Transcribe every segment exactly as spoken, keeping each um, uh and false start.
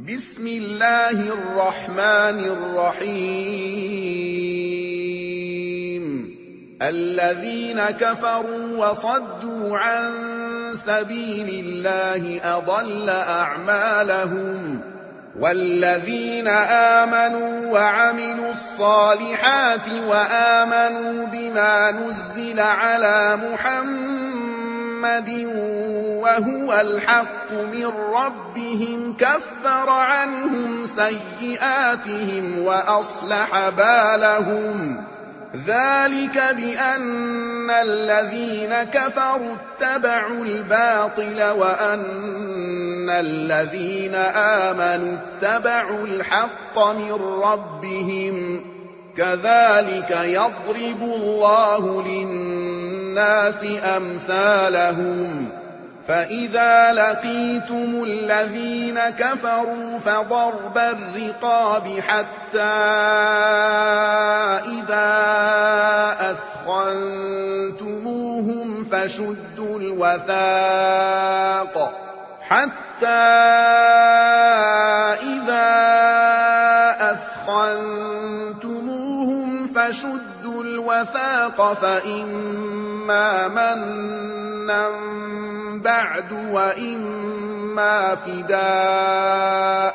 بسم الله الرحمن الرحيم الذين كفروا وصدوا عن سبيل الله أضل أعمالهم والذين آمنوا وعملوا الصالحات وآمنوا بما نزل على محمد وهو الحق من ربهم كفر عنهم سيئاتهم وأصلح بالهم ذلك بأن الذين كفروا اتبعوا الباطل وأن الذين آمنوا اتبعوا الحق من ربهم كذلك يضرب الله للناس أمثالهم فإذا لقيتم الذين كفروا فضرب الرقاب حتى إذا أثخنتموهم فشدوا الوثاق حتى إذا أثخنتموهم فشدوا الوثاق فإما منا بعد وإما فداء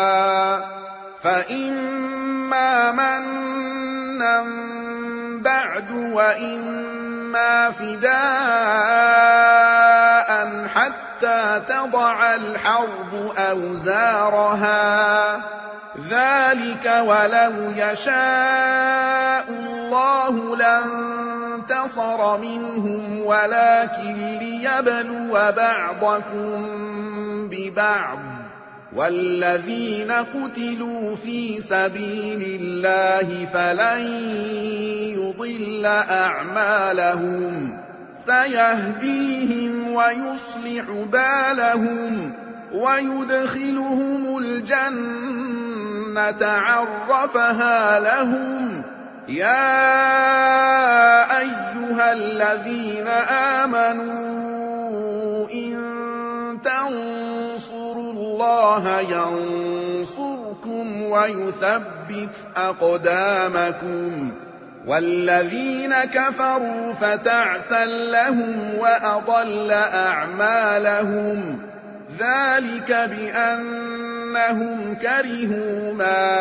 فإما منا بعد وإما فداء حتى تضع الحرب أوزارها ذلك ولو يشاء الله لانتصر منهم ولكن ليبلو بعضكم ببعض والذين قتلوا في سبيل الله فلن يضل أعمالهم سيهديهم ويصلح بالهم ويدخلهم الجنة عرفها لهم يا أيها الذين آمنوا إن تنصروا الله ينصركم ويثبت أقدامكم والذين كفروا فتعسا لهم وأضل أعمالهم ذلك بأنهم كرهوا ما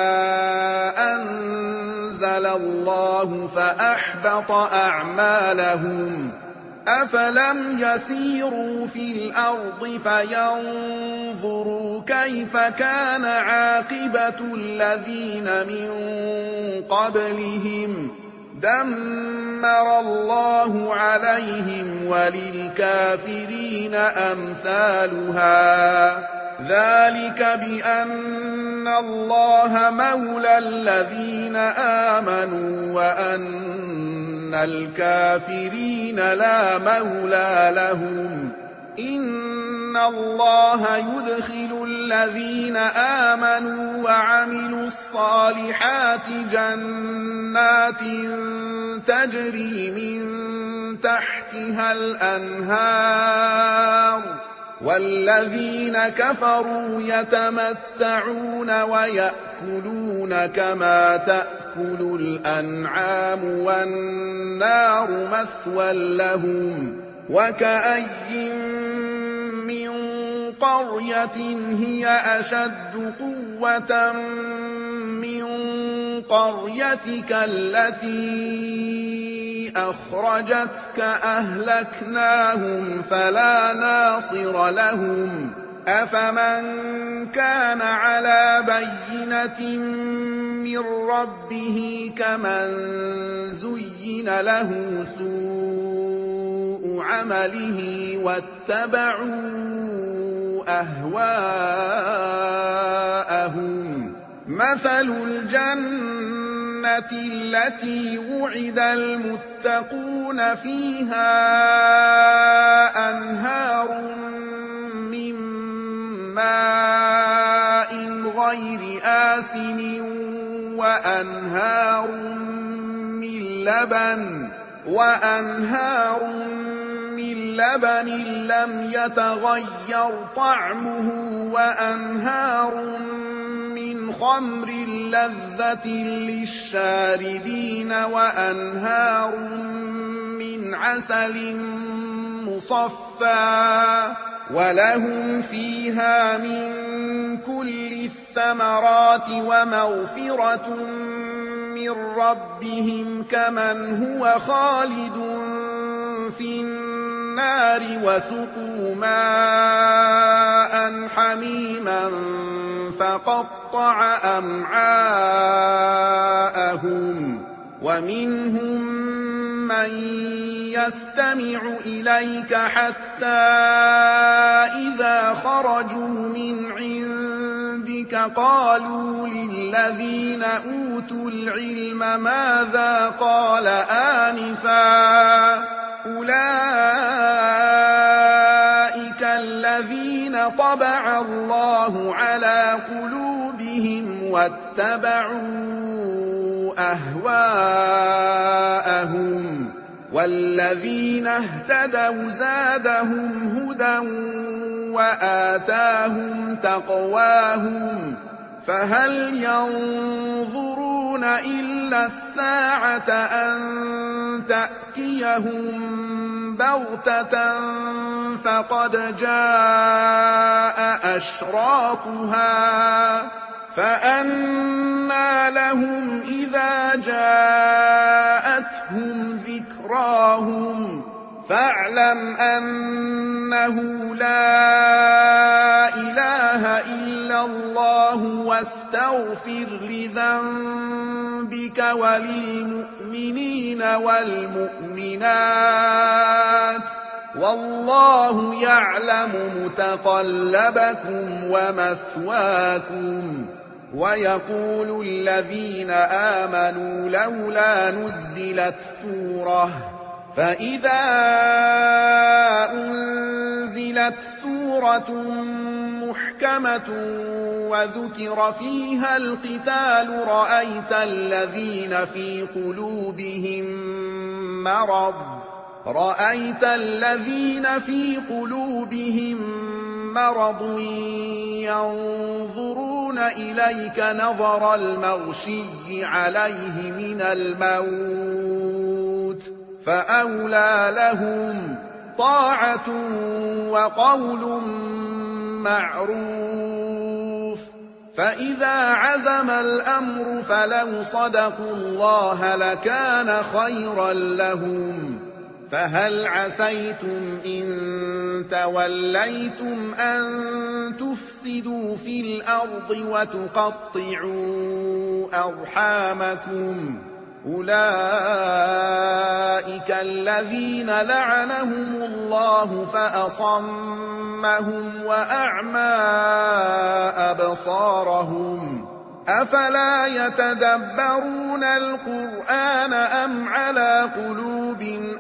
أنزل الله فأحبط أعمالهم أفلم يسيروا في الأرض فينظروا كيف كان عاقبة الذين من قبلهم دمر الله عليهم وللكافرين أمثالها ذلك بأن الله مولى الذين آمنوا وأن الكافرين لا مولى لهم إن الله يدخل الذين آمنوا وعملوا الصالحات جنات تجري من تحتها الأنهار والذين كفروا يتمتعون ويأكلون كما تأكل الأنعام والنار مثوى لهم وكأي من قرية هي أشد قوة من قريتك التي أخرجتك أهلكناهم فلا ناصر لهم أفمن كان على بينة من ربه كمن زين له سوء عمله واتبعوا أهواءهم مثل الجنة التي وعد المتقون فيها أنهار من ماء غير آسن وأنهار من لبن وأنهار من لبن لم يتغير طعمه وأنهار من خمر لذة للشاربين وأنهار من عسل مصفى ولهم فيها من كل الثمرات ومغفرة من ربهم كمن هو خالد في النار وسقوا ماء حميما فقطع أمعاءهم ومنهم من يستمع إليك حتى إذا خرجوا من عندك قالوا للذين أوتوا العلم ماذا قال آنفا أولئك الذين طبع الله على قلوبهم واتبعوا أهواءهم والذين اهتدوا زادهم هدى وآتاهم تقواهم فهل ينظرون إلا الساعة أن تأتيهم بغتة فقد جاء أشراطها فأنى لهم إذا جاءتهم ذكراهم فاعلم أنه لا إله إلا الله واستغفر لذنبك وللمؤمنين والمؤمنات والله يعلم متقلبكم ومثواكم ويقول الذين آمنوا لولا نزلت سورة فإذا أنزلت سورة محكمة وذكر فيها القتال رأيت الذين في قلوبهم مرض رأيت الذين في قلوبهم مرض ينظرون إليك نظر المغشي عليه من الموت فأولى لهم طاعة وقول معروف فإذا عزم الأمر فلو صدقوا الله لكان خيرا لهم فهل عسيتم إن توليتم أن تفسدوا في الأرض وتقطعوا أرحامكم أولئك الذين لعنهم الله فأصمهم وأعمى أبصارهم أفلا يتدبرون القرآن أم على قلوب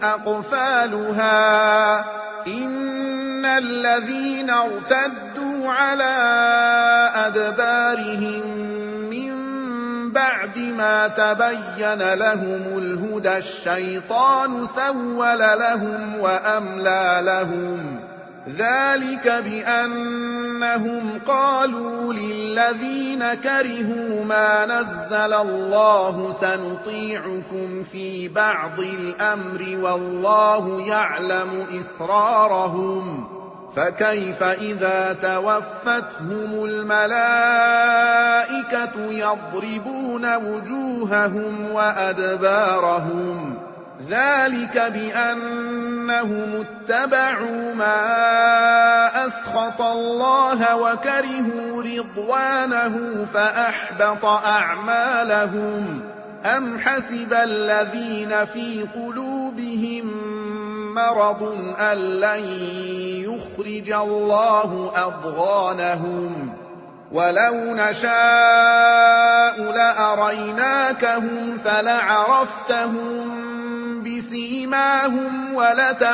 أقفالها إن الذين ارتدوا على أدبارهم من بعد ما تبين لهم الهدى الشيطان سول لهم وأملى لهم ذلك بأنهم قالوا للذين كرهوا ما نزل الله سنطيعكم في بعض الأمر والله يعلم إسرارهم فكيف إذا توفتهم الملائكة يضربون وجوههم وأدبارهم ذلك بأنهم اتبعوا ما أسخط الله وكرهوا رضوانه فأحبط أعمالهم أم حسب الذين في قلوبهم مرض أن لن يخرج الله أضغانهم ولو نشاء لأريناكهم فلعرفتهم بسيماهم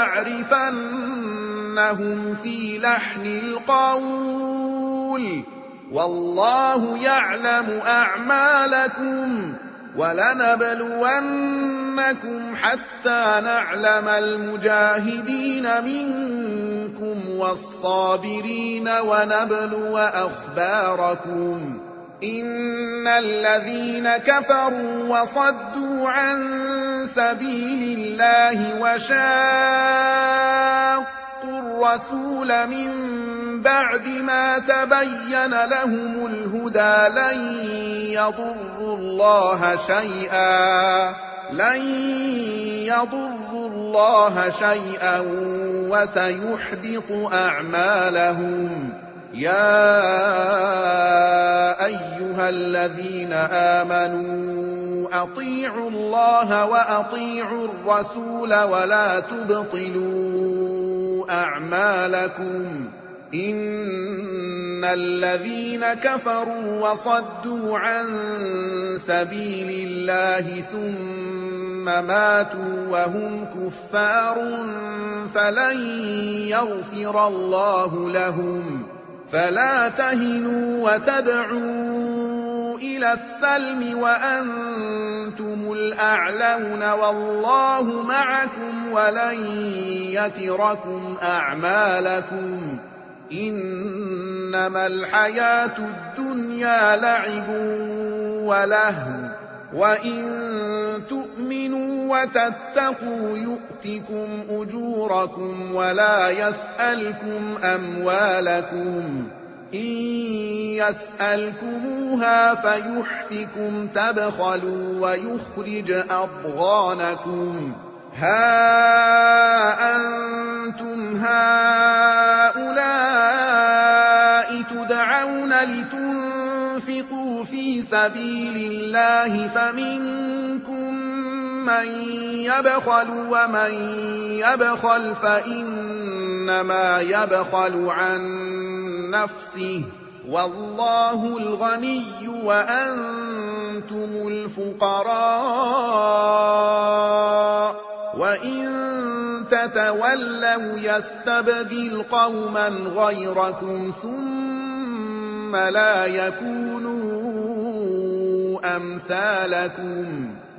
ولتعرفنهم في لحن القول والله يعلم أعمالكم ولنبلونكم لَنَبْلُوَنَّكُمْ حَتَّىٰ نَعْلَمَ الْمُجَاهِدِينَ مِنكُمْ وَالصَّابِرِينَ وَنَبْلُوَ أَخْبَارَكُمْ ۚ إِنَّ الَّذِينَ كَفَرُوا وَصَدُّوا عَن سَبِيلِ اللَّهِ وَشَاقُّوا الرَّسُولَ مِن بَعْدِ مَا تَبَيَّنَ لَهُمُ الْهُدَىٰ لَن يَضُرُّوا اللَّهَ شَيْئًا لَن يَضُرُّوا اللَّهَ شَيْئًا وَسَيُحْبِطُ أَعْمَالَهُمْ. يَا أَيُّهَا الَّذِينَ آمَنُوا أَطِيعُوا اللَّهَ وَأَطِيعُوا الرَّسُولَ وَلَا تُبْطِلُوا أَعْمَالَكُمْ. إِنَّ الَّذِينَ كَفَرُوا وَصَدُّوا عَن سَبِيلِ اللَّهِ ثُمَّ مَاتُوا وَهُمْ كُفَّارٌ فَلَن يَغْفِرَ اللَّهُ لَهُمْ. فَلَا تَهِنُوا وَتَدْعُوا إِلَى السَّلْمِ وَأَنتُمُ الْأَعْلَوْنَ وَاللَّهُ مَعَكُمْ وَلَن يَتِرَكُمْ أَعْمَالَكُمْ. إِنَّمَا الْحَيَاةُ الدُّنْيَا لَعِبٌ وَلَهْوٌ ۖ وَإِن تُؤْمِنُوا وَتَتَّقُوا يُؤْتِكُمْ أُجُورَكُمْ وَلَا يَسْأَلْكُمْ أَمْوَالَكُمْ. إِن يَسْأَلْكُمُوهَا فَيُحْفِكُمْ تَبْخَلُوا وَيُخْرِجْ أَضْغَانَكُمْ. هَا أَنتُمْ هَٰؤُلَاءِ تُدْعَوْنَ لِتُنفِقُوا فِي سَبِيلِ اللَّهِ فَمِنكُم مَّن يَبْخَلُ ۖ وَمَن يَبْخَلْ فَإِنَّمَا يَبْخَلُ عَن نَّفْسِهِ ۚ وَاللَّهُ الْغَنِيُّ وَأَنتُمُ الْفُقَرَاءُ ۚ وَإِن تَتَوَلَّوْا يَسْتَبْدِلْ قَوْمًا غَيْرَكُمْ ثُمَّ لَا يَكُونُوا أَمْثَالَكُمْ.